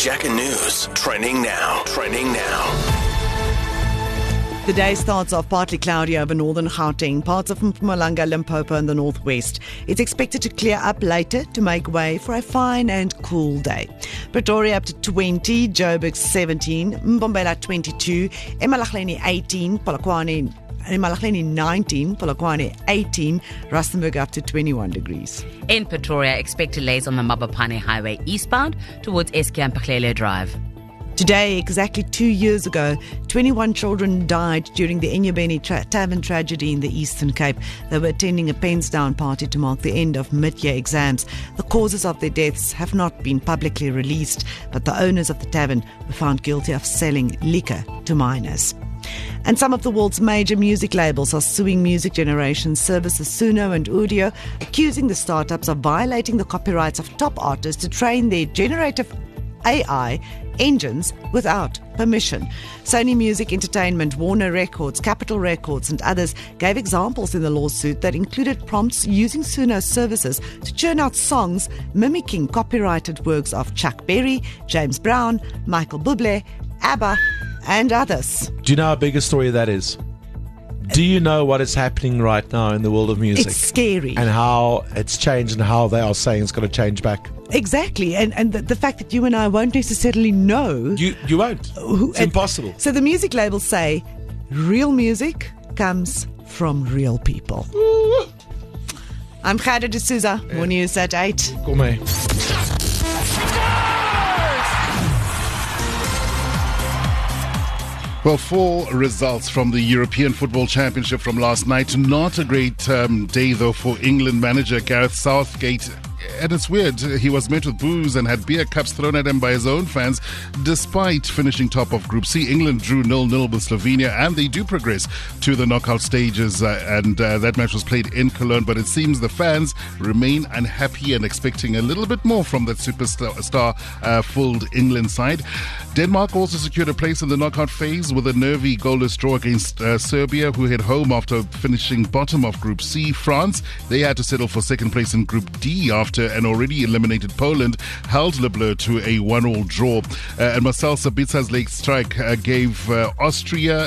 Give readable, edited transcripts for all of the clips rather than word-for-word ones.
Jacka News. Trending now. The day starts off partly cloudy over northern Gauteng, parts of Mpumalanga, Limpopo and the northwest. It's expected to clear up later to make way for a fine and cool day. Pretoria up to 20, Joburg 17, Mbombela 22, eMalahleni 18, Polokwane 19, Polokwane 18, Rustenburg up to 21 degrees. In Pretoria, expect delays on the Mabopane Highway eastbound towards Eskia and Paklele Drive. Today, exactly 2 years ago, 21 children died during the Enyobeni Tavern tragedy in the Eastern Cape. They were attending a Pensdown party to mark the end of mid-year exams. The causes of their deaths have not been publicly released, but the owners of the tavern were found guilty of selling liquor to minors. And some of the world's major music labels are suing music generation services Suno and Udio, accusing the startups of violating the copyrights of top artists to train their generative AI engines without permission. Sony Music Entertainment, Warner Records, Capitol Records and others gave examples in the lawsuit that included prompts using Suno's services to churn out songs mimicking copyrighted works of Chuck Berry, James Brown, Michael Bublé, ABBA and others. Do you know how big a story that is? Do you know what is happening right now in the world of music? It's scary. And how it's changed and how they are saying it's going to change back. Exactly. And the fact that you and I won't necessarily know. You won't. It's impossible. So the music labels say real music comes from real people. Ooh. I'm Khada D'Souza. More news at 8. Kom mee. Well, 4 results from the European Football Championship from last night. Not a great day, though, for England manager Gareth Southgate. And it's weird, he was met with boos and had beer cups thrown at him by his own fans. Despite finishing top of Group C, England drew 0-0 with Slovenia, and they do progress to the knockout stages. That match was played in Cologne, but it seems the fans remain unhappy and expecting a little bit more from that superstar-filled England side. Denmark also secured a place in the knockout phase with a nervy goalless draw against Serbia, who head home after finishing bottom of Group C. France, they had to settle for second place in Group D after an already eliminated Poland held Le Bleu to a 1-1 draw. And Marcel Sabitza's late strike gave Austria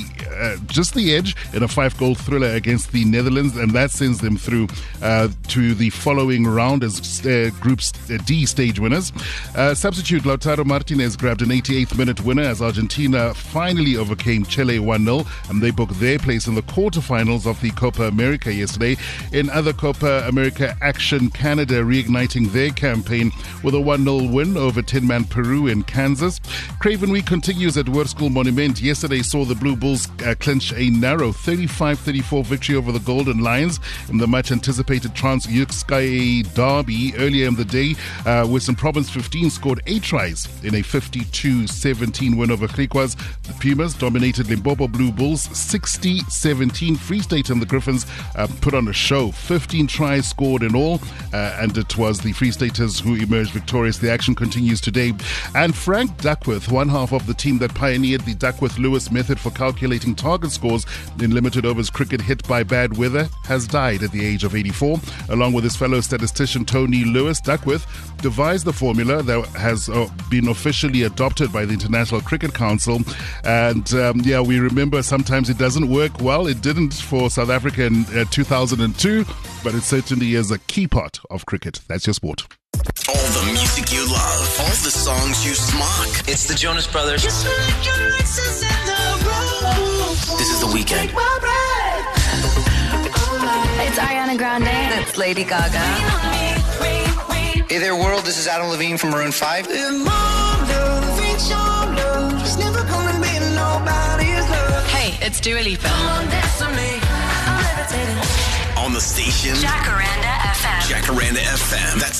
just the edge in a 5-goal thriller against the Netherlands, and that sends them through to the following round as Group D stage winners. Substitute Lautaro Martinez grabbed an 88th minute winner as Argentina finally overcame Chile 1-0, and they booked their place in the quarterfinals of the Copa America yesterday. In other Copa America action, Canada reigniting their campaign with a 1-0 win over 10-man Peru in Kansas. Craven Week continues at Hoërskool Monument. Yesterday saw the Blue Bulls clinch a narrow 35-34 victory over the Golden Lions in the much-anticipated Trans-Yukskay derby earlier in the day. Western Province 15 scored 8 tries in a 52-17 win over Griquas. The Pumas dominated Limpopo Blue Bulls 60-17. Free State and the Griffins put on a show. 15 tries scored in all, and it was the Free Staters who emerged victorious. The action continues today. And Frank Duckworth, one half of the team that pioneered the Duckworth-Lewis method for calculating target scores in limited overs cricket hit by bad weather, has died at the age of 84. Along with his fellow statistician Tony Lewis, Duckworth devised the formula that has been officially adopted by the International Cricket Council. And we remember sometimes it doesn't work well. It didn't for South Africa in 2002, but it certainly is a key part of cricket. That's your sport. All the music you love, all the songs you smock. It's the Jonas Brothers. This is The Weekend. It's Ariana Grande. It's Lady Gaga. Hey there, world. This is Adam Levine from Maroon 5. Hey, it's Dua Lipa. On the station, Jacaranda FM. Jacaranda FM. That's